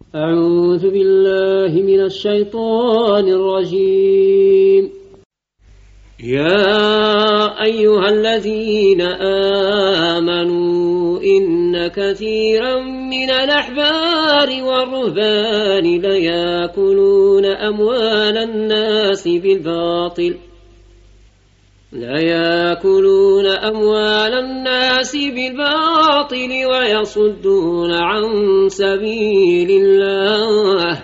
أعوذ بالله من الشيطان الرجيم. يا أيها الذين آمنوا إن كثيرا من الأحبار والرهبان ليأكلون أموال الناس بالباطل ويصدون عن سبيل الله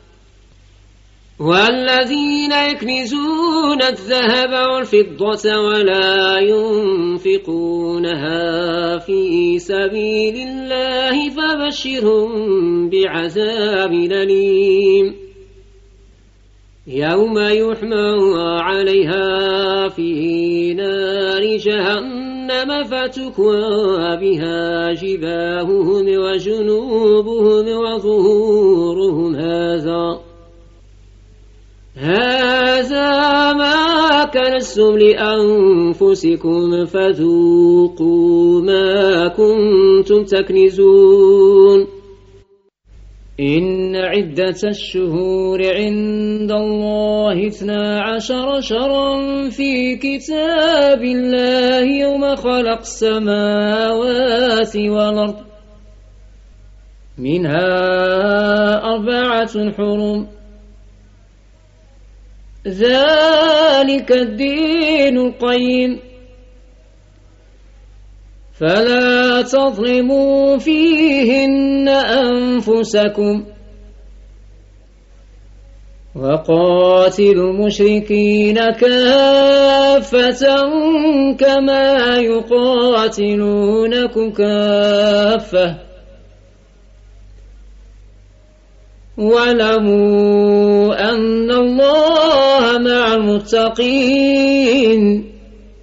والذين يكنزون الذهب والفضة ولا ينفقونها في سبيل الله فبشرهم بعذاب أليم يوم يحمى عليها في نار جهنم فتكوى بها جباههم وجنوبهم وظهورهم هذا ما كنزتم لأنفسكم فذوقوا ما كنتم تكنزون. إن عدة الشهور عند الله 12 شهرا في كتاب الله يوم خلق السماوات والأرض منها 4 حرم ذلك الدين القيم فلا تظلموا فيهن أنفسكم وقاتلوا المشركين كافة كما يقاتلونكم كافة واعلموا أن الله مع المتقين.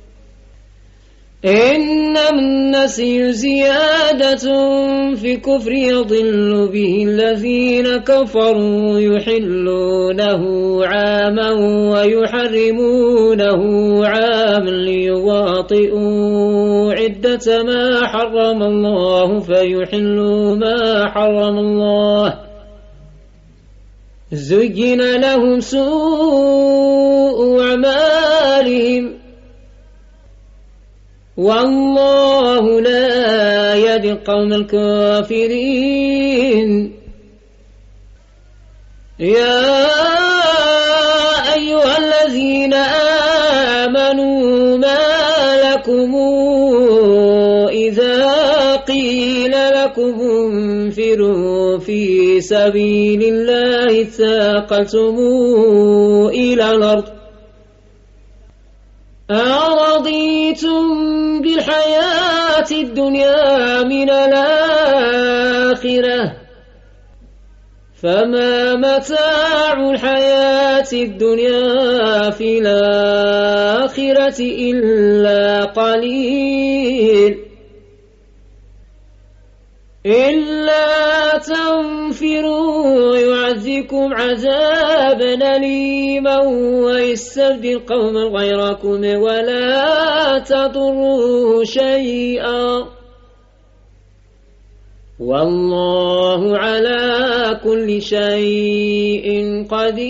إنما النسي زيادة في كفر يضل به الذين كفروا يحلونه عاما ويحرمونه عاما ليواطئوا عدة ما حرم الله فيحلوا ما حرم الله. زين لهم سوء أعمالهم والله لا يهدي القوم الكافرين. يا أيها الذين آمنوا ما لكم إذا قيل لكم انفروا في سبيل الله ثاقلتم إلى الأرض أرضيتم بالحياة الدنيا من الآخرة فما متاع الحياة الدنيا في الآخرة إلا قليل. إلا تنفروا يعذبكم عذابا أليما ويستبدل قوما غيركم ولا تضروه شيئا والله على كل شيء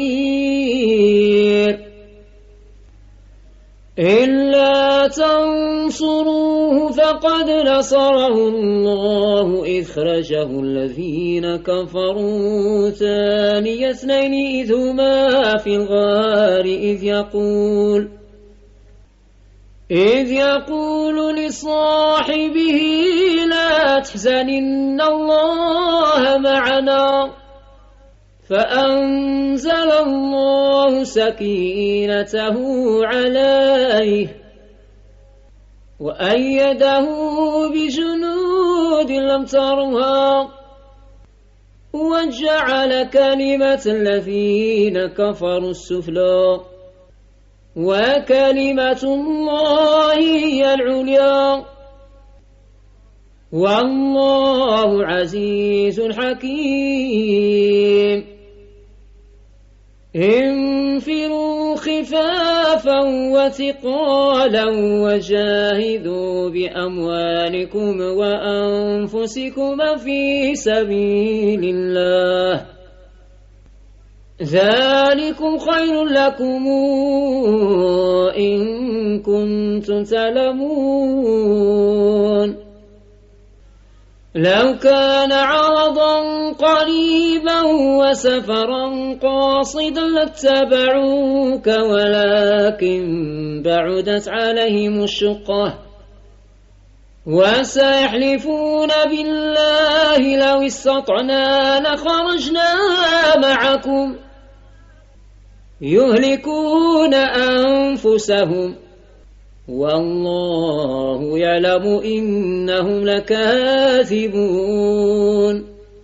قدير. إلا تنصروه فقد نصره الله إذ خرجه الذين كفروا ثاني اثنين إذ هما في الغار إذ يقول لصاحبه لا تحزن إن الله معنا فأنزل الله سكينته عليه وأيده بجنود لم ترها وجعل كلمة الذين كفروا السفلى وكلمة الله هي العليا والله عزيز حكيم. انفروا خفافا وثقالا وجاهدوا بأموالكم وأنفسكم في سبيل الله ذلكم خير لكم إن كنتم تعلمون لو كان عرضا قريبا وسفرا قاصدا لاتبعوك ولكن بعدت عليهم الشقة وسيحلفون بالله لو استطعنا لخرجنا معكم يهلكون أنفسهم والله يعلم إنهم لكاذبون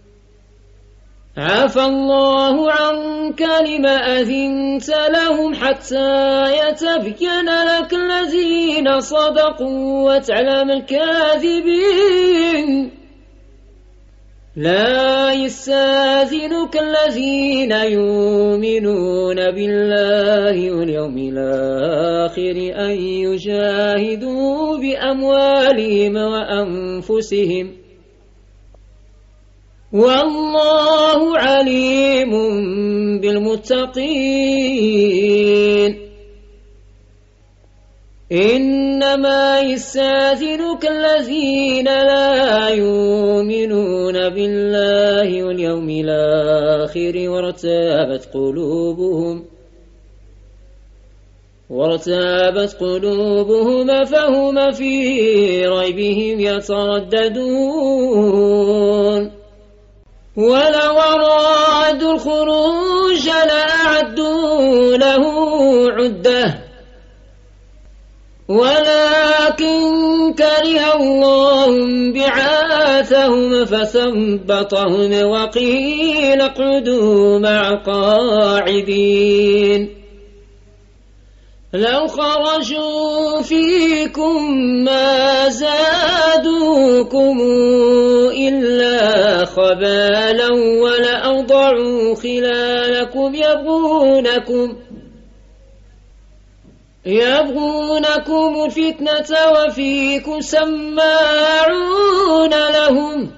عفى الله عنك لم أذنت لهم حتى يتبين لك الذين صدقوا وتعلم الكاذبين لا يستاذنك الذين يؤمنون بالله واليوم الآخر أن يجاهدوا بأموالهم وأنفسهم والله عليم بالمتقين إنما يستاذنك الذين لا يؤمنون بالله واليوم الآخر وارتابت قلوبهم فهم في ريبهم يترددون ولو أرادوا الخروج لأعدوا له عدة ولكن كره الله بعاثهم فثبطهم وقيل اقعدوا مع القاعدين لو خرجوا فيكم ما زادوكم إلا خبالا ولأوضعوا خلالكم يبغونكم الفتنة وفيكم سماعون لهم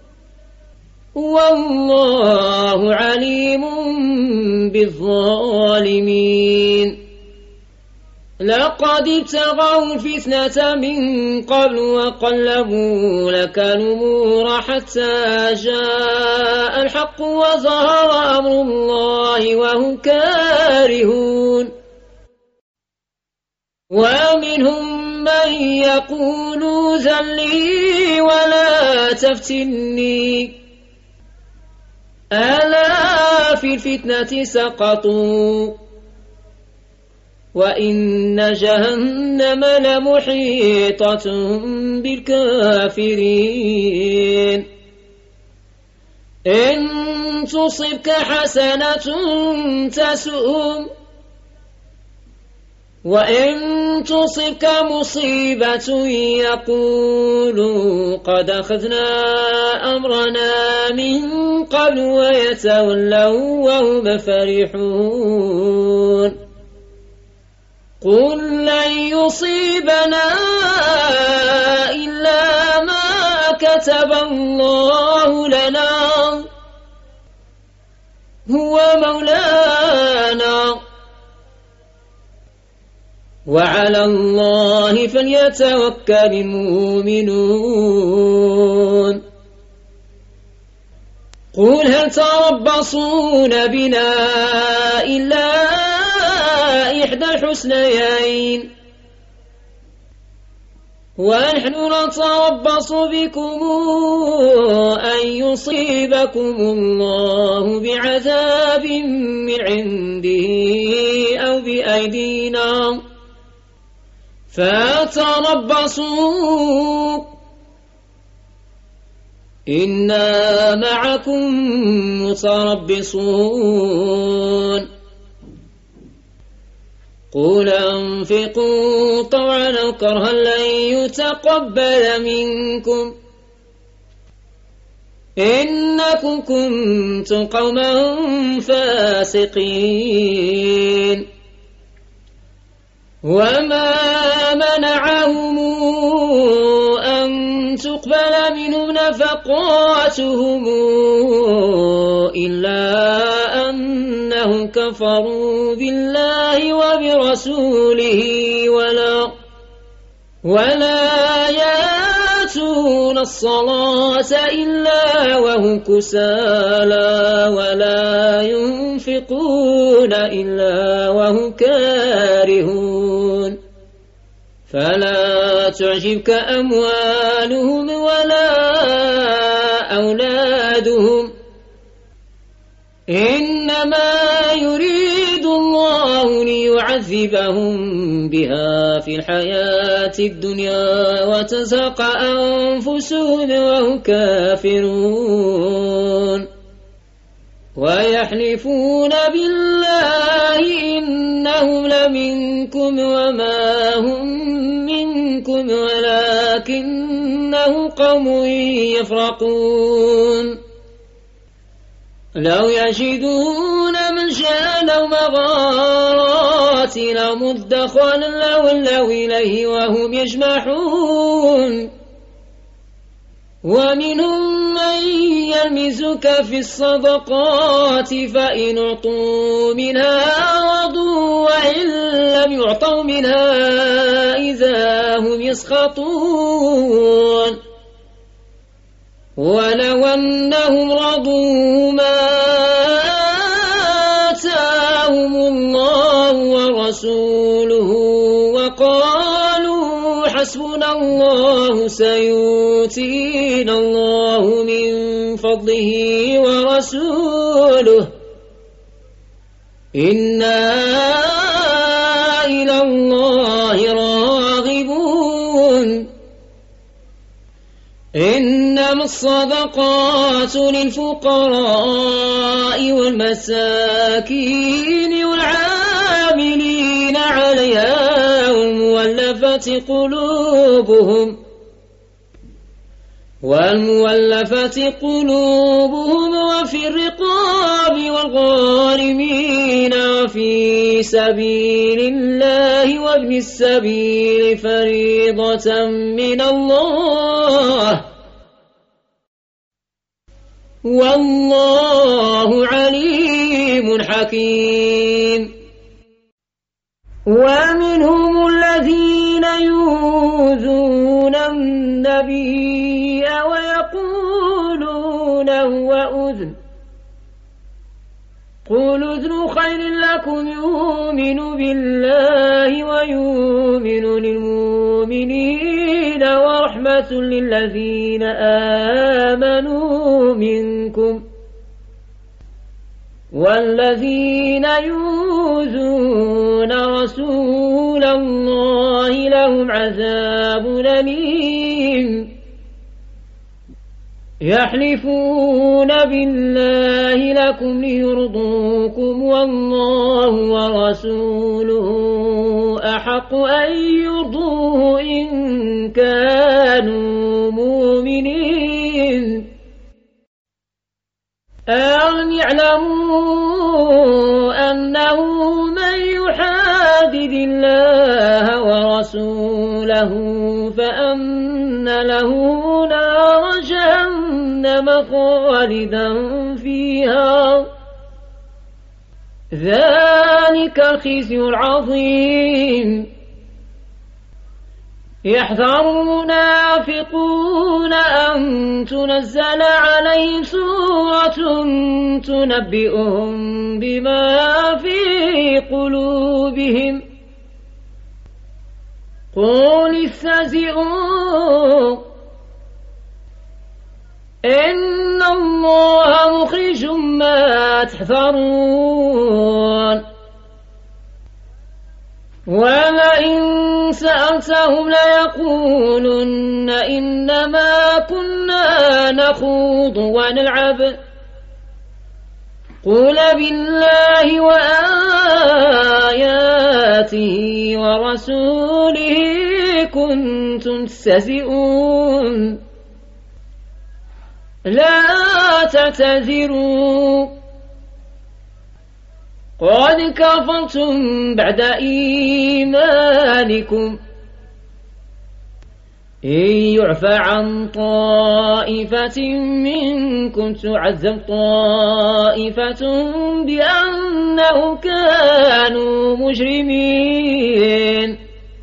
والله عليم بالظالمين لقد ابتغوا الفتنة من قبل وقلبوا لك الأمور حتى جاء الحق وظهر أمر الله وهم كارهون ومنهم من يقول ذلي ولا تفتني ألا في الفتنة سقطوا وإن جهنم لمحيطة بالكافرين إن تصبك حسنة تسؤهم وإن تصبك مصيبة يقولوا قد أخذنا أمرنا من قبل ويتولوا وهم فرحون قل لن يصيبنا إلا ما كتب الله لنا هو مولانا وعلى الله فليتوكل المؤمنون قل هل تربصون بنا إلا إحدى الحسنيين ونحن نتربص بكم أن يصيبكم الله بعذاب من عنده أو بأيدينا فتربصوا إنا معكم متربصون قل أنفقوا طوعا أو كرها لن يتقبل منكم إنكم كنتم قوما فاسقين وما منعهم أن تقبل منهم نفقاتهم إلا أنهم كفروا بالله وبرسوله ولا يأتون الصلاة إلا وهم كسالى ولا ينفقون إلا وهم كارهون فلا تعجبك أموالهم ولا أولادهم إنما يريد الله ليعذبهم بها في الحياة الدنيا وتزهق أنفسهم وهم كافرون ويحلفون بالله إنهم لمنكم وما هم منكم ولكنهم قوم يفرقون لو يجدون ملجأ أو مغارات أو مدخلا لولوا إليه وهم يجمحون ومنهم من يلمزك في الصدقات فإن أعطوا منها رضوا وإن لم يعطوا منها إذا هم يسخطون ولو أنهم رضوا ما آتاهم الله ورسوله وقالوا حسبنا الله سيؤتينا الله من فضله ورسوله إنا إلى الله راغبون إنما الصدقات للفقراء والمساكين والعاملين عليها والمولفة قلوبهم وفي الرقاب والغارمين وفي سبيل الله وابن السبيل فريضة من الله والله عليم حكيم ومنهم الذين يؤذون النبي ويقولون هو أذن قل أذن خير لكم يؤمن بالله ويؤمن للمؤمنين ورحمة للذين آمنوا منكم والذين يؤذون رسول الله لهم عذاب أليم يحلفون بالله لكم ليرضوكم والله ورسوله أحق أن يرضوه إن كانوا مؤمنين أن يعلموا أنه من يحادد الله ورسوله فأن له نار جهنم خالدا فيها ذلك الخزي العظيم يحذر المنافقون أن تنزل عليهم سورة تنبئهم بما في قلوبهم قل استهزئوا إن الله مخرج ما تحذرون ولئن سألتهم ليقولن إنما كنا نخوض ونلعب قل بالله وآياته ورسوله كنتم تستهزئون لا تعتذروا قد كفرتم بعد إيمانكم إن يعفى عن طائفة منكم تعذب طائفة بأنهم كانوا مجرمين.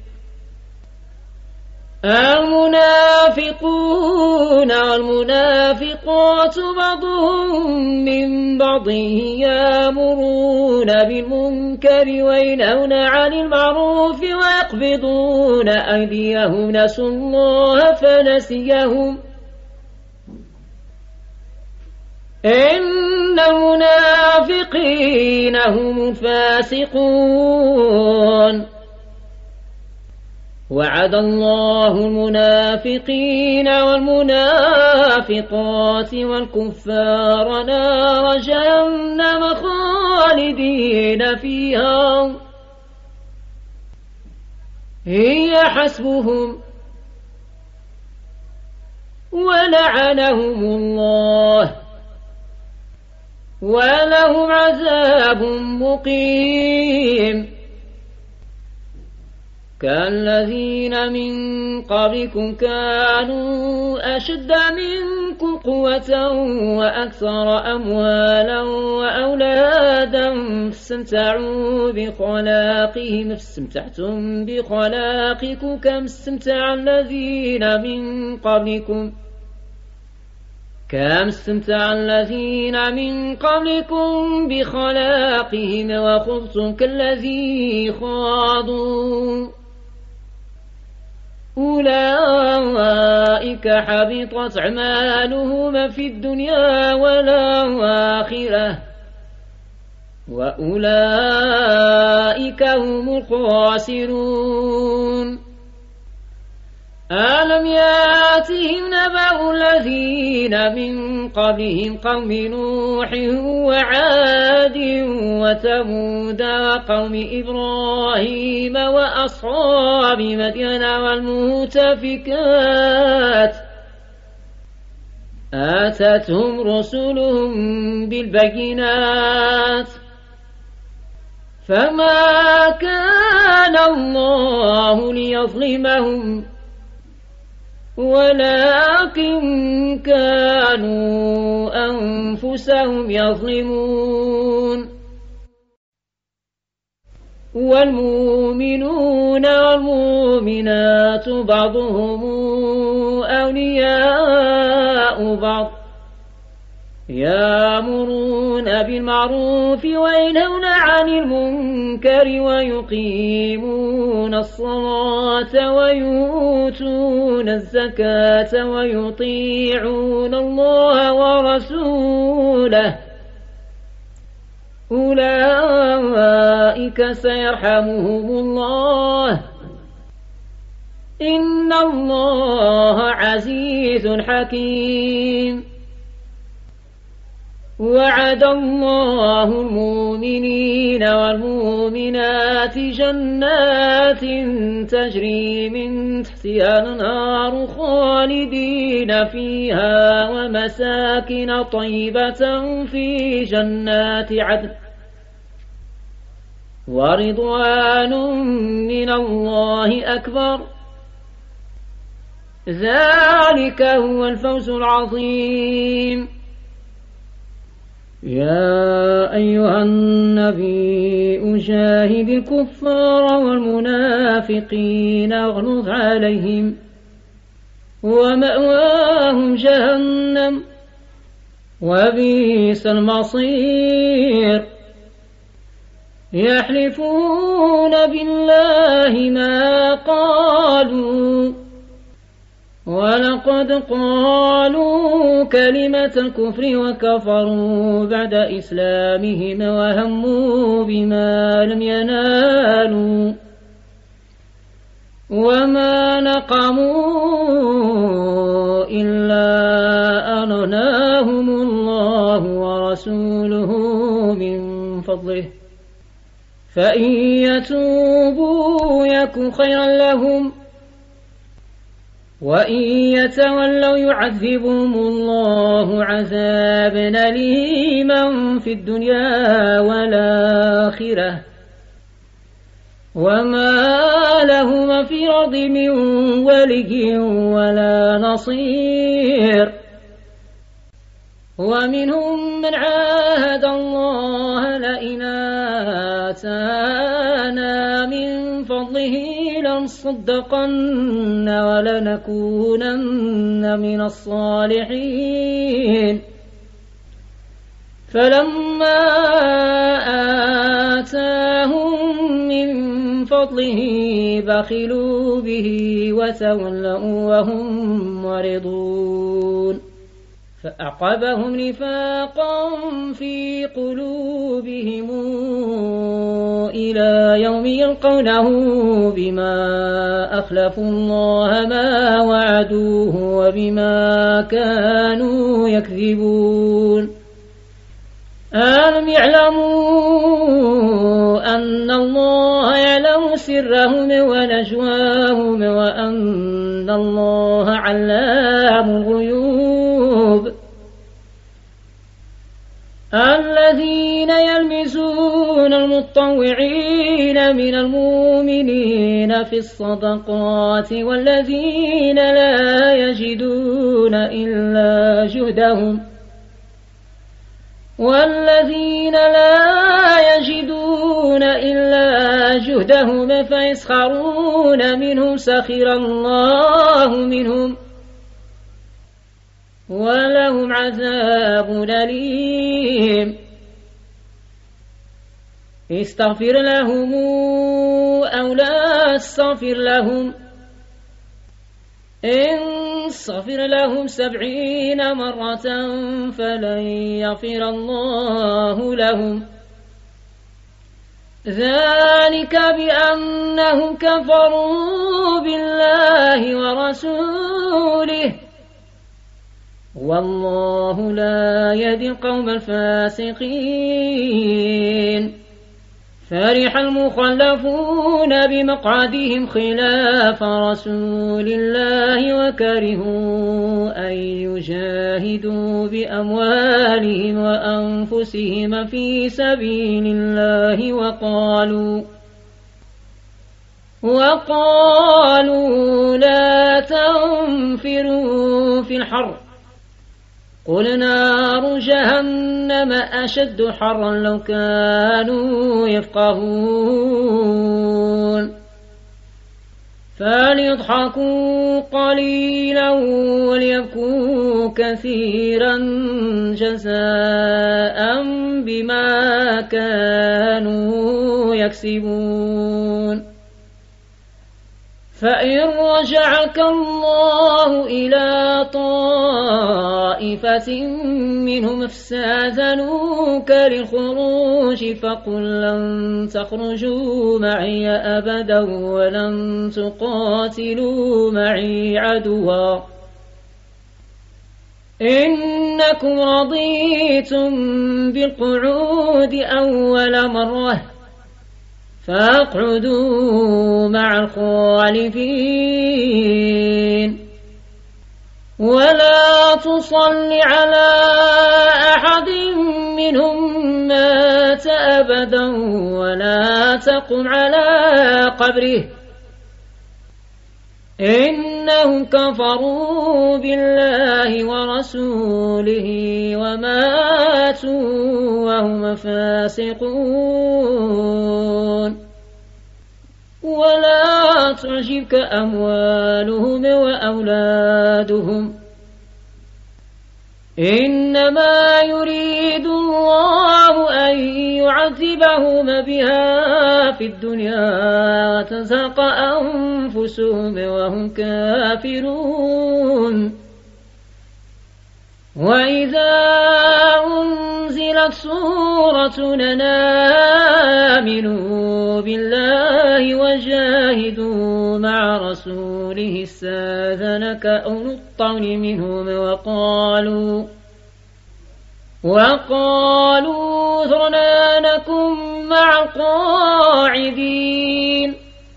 المنافقون والمنافقات بعضهم من بعض يأمرون بالمنكر وينهون عن المعروف ويقبضون أيديهم نسوا الله فنسيهم إن المنافقين هم الفاسقون. وعد الله المنافقين والمنافقات والكفار نار جهنم خالدين فيها هي حسبهم ولعنهم الله ولهم عذاب مقيم. كالذين من قبلكم كانوا أشد منكم قوة وأكثر أموالا وأولادا فاستمتعتم بخلاقكم كما استمتع الذين من قبلكم بخلاقهم وخضتم كالذي خاضوا أولئك حبطت أعمالهم في الدنيا والآخرة وأولئك هم الخاسرون. ألم يأتهم نبأ الذين من قبلهم قوم نوح وعاد وثمود وقوم إبراهيم وأصحاب مدين والمؤتفكات آتتهم رسلهم بالبينات فما كان الله ليظلمهم ولكن كانوا أنفسهم يظلمون. والمؤمنون والمؤمنات بعضهم أولياء بعض يأمرون بالمعروف وينهون عن المنكر ويقيمون الصلاة ويؤتون الزكاة ويطيعون الله ورسوله أولئك سيرحمهم الله إن الله عزيز حكيم. وعد الله المؤمنين والمؤمنات جنات تجري من تحتها الأنهار خالدين فيها ومساكن طيبة في جنات عدن ورضوان من الله أكبر ذلك هو الفوز العظيم. يا أيها النبي جاهد الكفار والمنافقين واغلظ عليهم ومأواهم جهنم وبئس المصير. يحلفون بالله ما قالوا ولقد قالوا كلمة الكفر وكفروا بعد إسلامهم وهموا بما لم ينالوا وما نقموا إلا أن أغناهم الله ورسوله من فضله فإن يتوبوا يكن خيرا لهم وإن يتولوا يعذبهم الله عذابا أليما في الدنيا والآخرة وما لهما في الأرض من ولي ولا نصير ومنهم من عاهد الله لئن آتانا من فضله لنصدقن ولنكونن من الصالحين فلما آتاهم من فضله بخلوا به وتولوا وهم معرضون فأعقبهم نفاقا في قلوبهم إلى يوم يلقونه بما أخلفوا الله ما وعدوه وبما كانوا يكذبون ألم يعلموا أن الله يعلم سرهم ونجواهم وأن الله علام الغيوب الذين يلمزون المطوعين من المؤمنين في الصدقات والذين لا يجدون إلا جهدهم فيسخرون منهم سخر الله منهم ولهم عذاب أليم استغفر لهم أو لا استغفر لهم إن استغفر لهم 70 مرة فلن يغفر الله لهم ذلك بأنهم كفروا بالله ورسوله والله لا يهدي القوم الفاسقين فرح المخلفون بمقعدهم خلاف رسول الله وكرهوا أن يجاهدوا بأموالهم وأنفسهم في سبيل الله وقالوا لا تنفروا في الحر قل نار جهنم أشد حرا لو كانوا يفقهون فليضحكوا قليلا وليبكوا كثيرا جزاء بما كانوا يكسبون فإن رجعك الله إلى طائفة منهم استأذنوك للخروج فقل لن تخرجوا معي أبدا ولن تقاتلوا معي عدوا إنكم رضيتم بالقعود أول مرة فاقعدوا مع الخالفين ولا تصل على أحد منهم مات أبدا ولا تقم على قبره إنهم كفروا بالله ورسوله وماتوا وهم فاسقون ولا تعجبك أموالهم وأولادهم إنما يريد الله أن يعذبهم بها في الدنيا وتزهق أنفسهم وهم كافرون وإذا أنزلت سورة آمنوا بالله وجاهدوا مع رسوله استاذنك أولو الطول منهم وقالوا ذرنا نكن مع القاعدين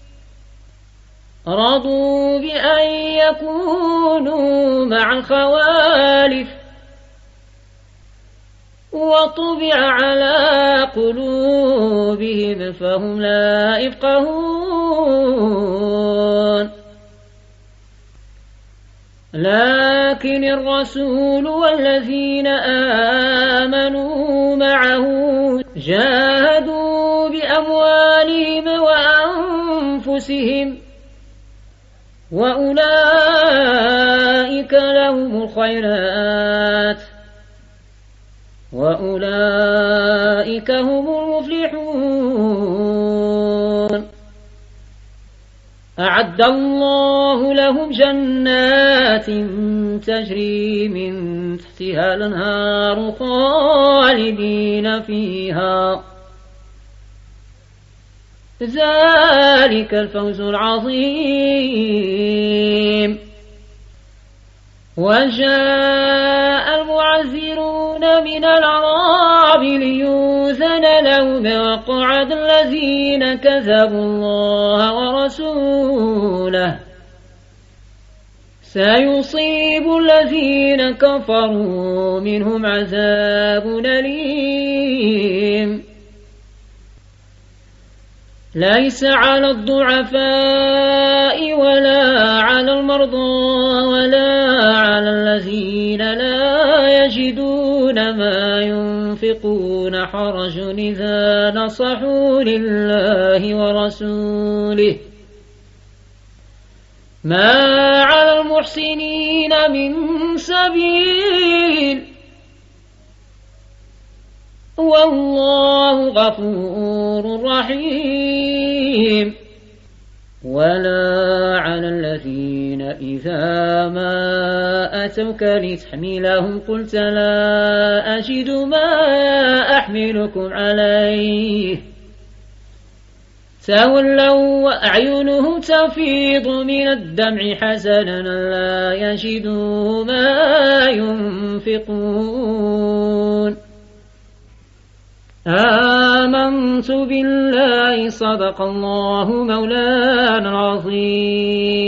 رضوا بأن يكونوا مع الخوالف وطبع على قلوبهم فهم لا يفقهون لكن الرسول والذين آمنوا معه جاهدوا بأموالهم وأنفسهم وأولئك لهم الخيرات وأولئك هم المفلحون أعد الله لهم جنات تجري من تحتها الأنهار خالدين فيها ذلك الفوز العظيم وجاء المعذرون من الأعراب ليؤذن لهم وقعد الذين كذبوا الله ورسوله سيصيب الذين كفروا منهم عذاب أليم ليس على الضعفاء ولا على المرضى ولا على الذين لا يجدون ما ينفقون حرج إذا نصحوا لله ورسوله ما على المحسنين من سبيل والله غفور رحيم ولا على الذين إذا ما أتوك لتحملهم قلت لا أجد ما أحملكم عليه تولوا وأعينهم تفيض من الدمع حزنا لا يجدوا ما ينفقون آمنت بالله صدق الله مولانا العظيم